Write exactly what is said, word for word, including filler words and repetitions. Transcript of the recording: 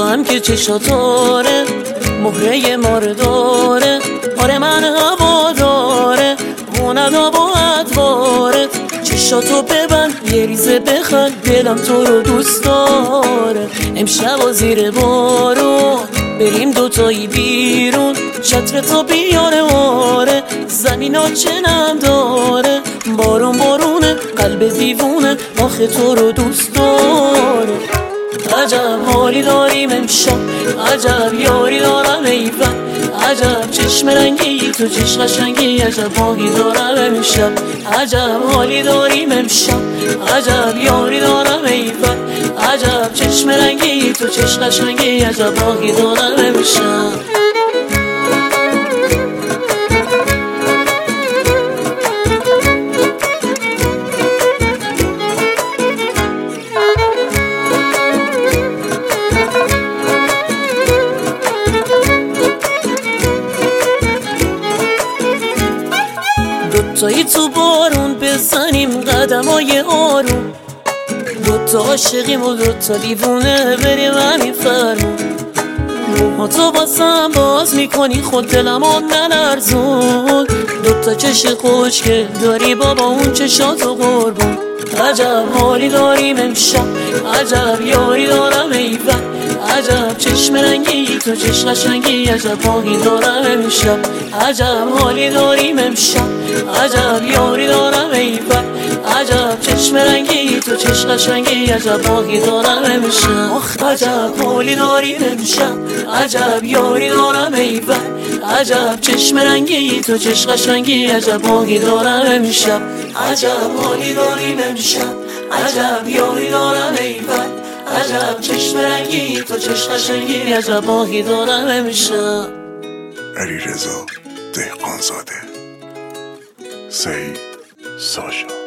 هم که چشاتاره مهره ماره داره. آره من هوا داره خوند و ادوارت. چشاتو ببند یه ریزه بخند دلم تو رو دوست داره. امشب و زیر بارون بریم دوتایی بیرون. چتر تا بیاره آره زمین ها چنم داره. بارون بارونه قلب دیوونه آخه تو رو دوست داره. عجب حالی داریم امشب عجب یاری دارم ایفن. عجب چشم رنگی تو چشم قشنگی عجب باقی دارم امشب. عجب حالی داریم امشب عجب یاری دارم ایفن. عجب چشم رنگی تو چشم قشنگی عجب باقی دارم امشب. دوتایی تو بارون بزنیم قدمای آروم. دوتا عاشقیم و دوتا دیوونه بریم همین فرمون. موهاتو باسم باز میکنی خود دلمو نلرزون. دوتا چش خوشگل داری بابا اون چشاتو قربون. عجب حالی داریم امشب عجب یاری دارم ایفن. عجب چشم رنگی تو چشم قشنگی عجب باقی دارم امشب. عجب حالی داریم امشب عجب یاری دارم ایفن. عجب چشم رنگی تو چشم قشنگی عجب باقی دارم امشب. عجب حالی داریم امشب عجب یاری دارم ایفن. عجب چشم رنگی تو چشم قشنگی عجب باقی دارم امشب. عجب حالی داریم امشب عجب یاری دارم ایفن. عجب چشم رنگی تو چشم قشنگی عجب باقی دارم امشب. علیرضا دهقانزاده، سعید ساشا.